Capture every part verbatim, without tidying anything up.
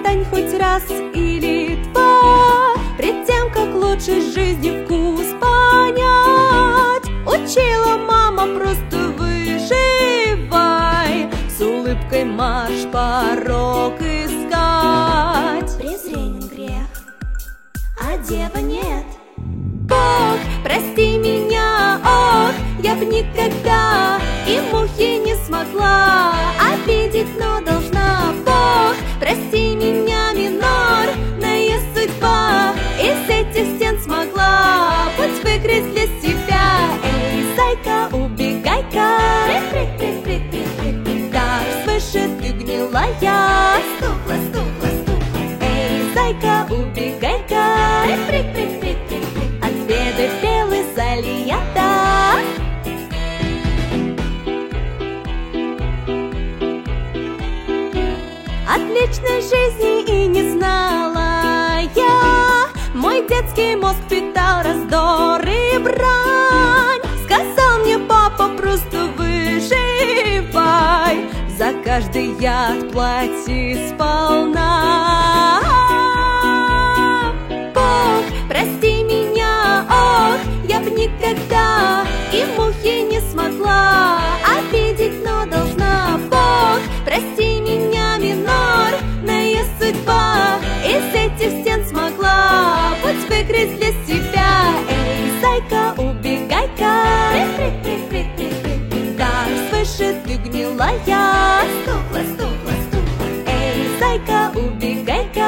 отстань хоть раз или два, пред тем, как лучше жизни вкус понять. Учила мама, просто выживай, с улыбкой марш порог искать. Презренен грех, а дева нет. Бог, прости меня, ох, я б никогда и мухи не смогла обидеть, но должна. Бог, прости меня, минорная судьба, из этих стен смогла путь выкрыть для себя. Эй, зайка, убегай-ка, так свыше ты гнилая. Стукла, стукла, стукла. Эй, зайка, убегай-ка, отведай белый залията. Отличной жизни и не знала я, мой детский мозг питал раздор и брань. Сказал мне папа, просто выживай, за каждый яд плати сполна. Бог, прости меня, ох, я б никогда и мухи не смогла обидеть, но должна. Бог, прости меня, минорная судьба, из этих стен смогла путь выкрыть для себя. Эй, зайка, убегай-ка, так свыше ты гнилая. Стукла, стукла, стукла. Эй, зайка, убегай-ка,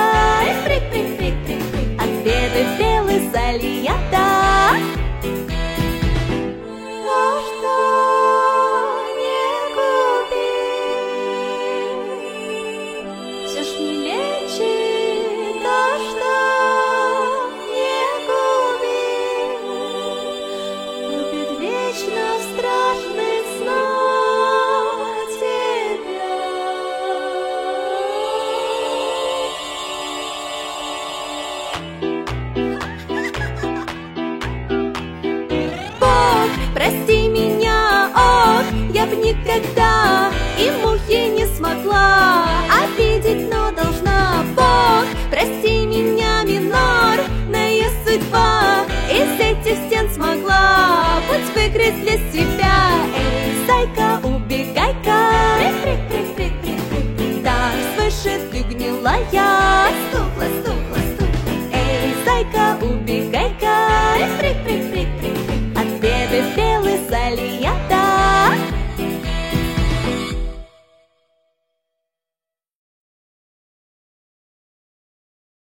отведай белый залията. То, что не купить, Все ж не лечит, то, что не купить, любит вечно в страшных снах тебя. Бог, прости меня, ох, я б никогда и